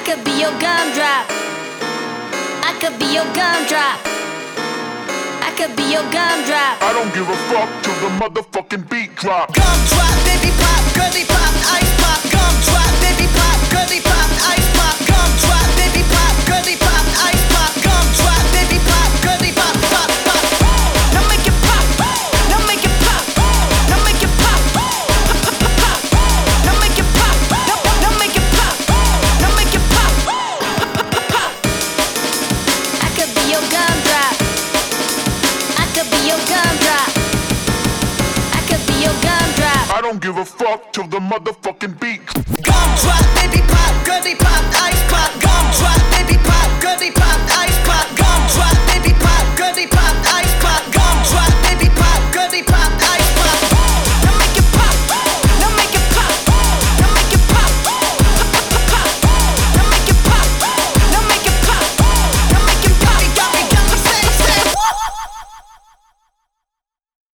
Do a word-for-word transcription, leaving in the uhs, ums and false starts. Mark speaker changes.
Speaker 1: could be your gumdrop. I could be your gumdrop. I could be your gumdrop.
Speaker 2: I don't give a fuck till the motherfucking beat drop.
Speaker 3: Gumdrop, baby pop, girly pop, ice pop. Gumdrop, baby pop, girly pop, ice pop. Gumdrop, baby pop, girly pop, ice pop. Gumdrop, baby pop, girly pop, pop, pop. Now make it pop, now make it pop, now make it pop, pop, pop, pop, pop. Now make it pop, now, now make it pop, now make it pop, pop, pop, pop, pop.
Speaker 1: I could be your gumdrop. I could be your gumdrop. I could be your gumdrop.
Speaker 2: I don't give a fuck till the motherfucking beat.